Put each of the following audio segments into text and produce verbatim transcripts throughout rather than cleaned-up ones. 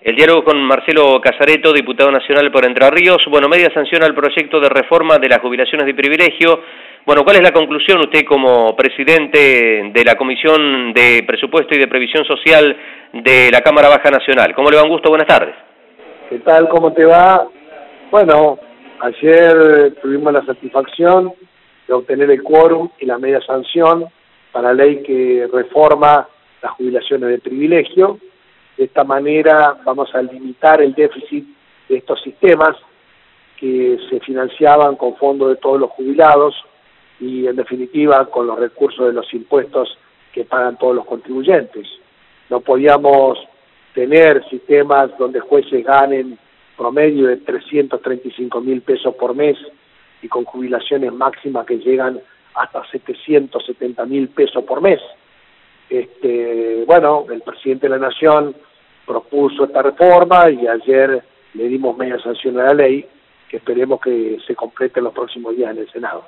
El diálogo con Marcelo Casareto, diputado nacional por Entre Ríos. Bueno, media sanción al proyecto de reforma de las jubilaciones de privilegio. Bueno, ¿cuál es la conclusión usted como presidente de la Comisión de Presupuesto y de Previsión Social de la Cámara Baja Nacional? ¿Cómo le va? Un gusto, buenas tardes. ¿Qué tal? ¿Cómo te va? Bueno, ayer tuvimos la satisfacción de obtener el quórum y la media sanción para la ley que reforma las jubilaciones de privilegio. De esta manera vamos a limitar el déficit de estos sistemas que se financiaban con fondos de todos los jubilados y en definitiva con los recursos de los impuestos que pagan todos los contribuyentes. No podíamos tener sistemas donde jueces ganen promedio de trescientos treinta y cinco mil pesos por mes y con jubilaciones máximas que llegan hasta setecientos setenta mil pesos por mes. Este, bueno, el presidente de la Nación propuso esta reforma y ayer le dimos media sanción a la ley que esperemos que se complete en los próximos días en el Senado.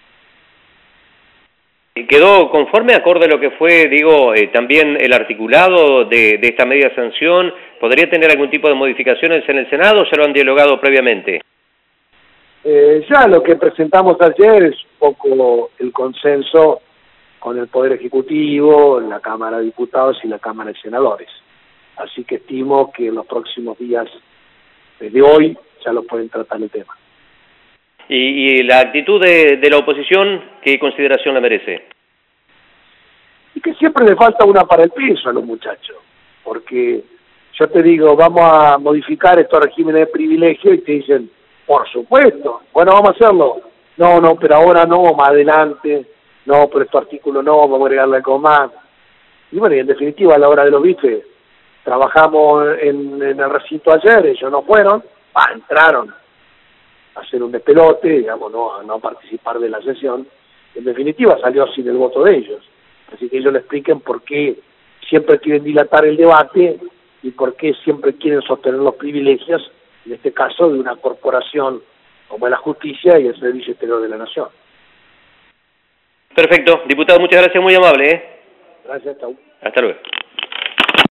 ¿Quedó conforme, acorde a lo que fue, digo, eh, también el articulado de, de esta media sanción? ¿Podría tener algún tipo de modificaciones en el Senado o ya lo han dialogado previamente? Eh, ya lo que presentamos ayer es un poco el consenso con el Poder Ejecutivo, la Cámara de Diputados y la Cámara de Senadores. Así que estimo que en los próximos días de hoy ya lo pueden tratar el tema. ¿Y, y la actitud de, de la oposición, qué consideración le merece? Y que siempre le falta una para el peso a los muchachos, porque yo te digo, vamos a modificar estos regímenes de privilegio y te dicen, por supuesto, bueno, vamos a hacerlo. No, no, pero ahora no, más adelante, no, pero este artículo no, vamos a agregarle algo más. Y bueno, y en definitiva, a la hora de los bifes, trabajamos en, en el recinto ayer, ellos no fueron, ah, entraron a hacer un despelote, digamos, no, a no participar de la sesión. En definitiva, salió sin el voto de ellos. Así que ellos le expliquen por qué siempre quieren dilatar el debate y por qué siempre quieren sostener los privilegios, en este caso de una corporación como la Justicia y el Servicio Exterior de la Nación. Perfecto. Diputado, muchas gracias, muy amable. ¿eh? Gracias, chau. Hasta luego.